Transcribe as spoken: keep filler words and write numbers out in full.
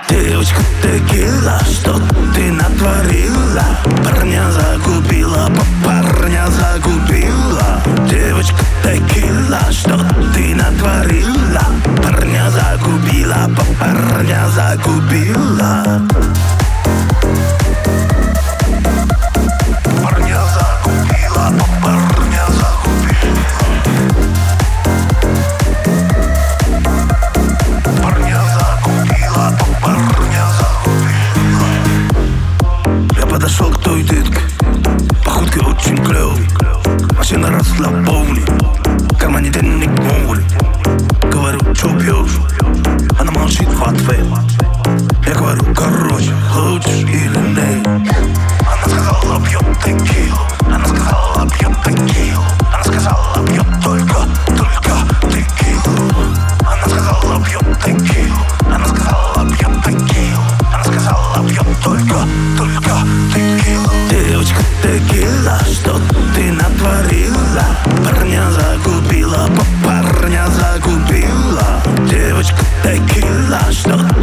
Девочка текила, что ты натворила? Парня загубила, парня загубила. Девочка текила, что ты натворила? Парня загубила, парня загубила. Парня загубила, парня загубила. Парня загубила, парня загубила. Я подошел к той детке, походкой очень клёвой. Машина расслабони, в кармане денег море. Говорю, чё пьёшь? Она молчит в ответ. Я говорю, короче, хочешь или нет? Она сказала, пьёт текилу. Она сказала, пьёт текилу. Она сказала, пьёт только, только текилу. Она сказала, пьёт текилу. Она сказала, пьёт текилу. Она сказала, пьёт только, только текилу. Девочка текила, что ты натворила? Парня загубила, парня загубила. Девочка текила, что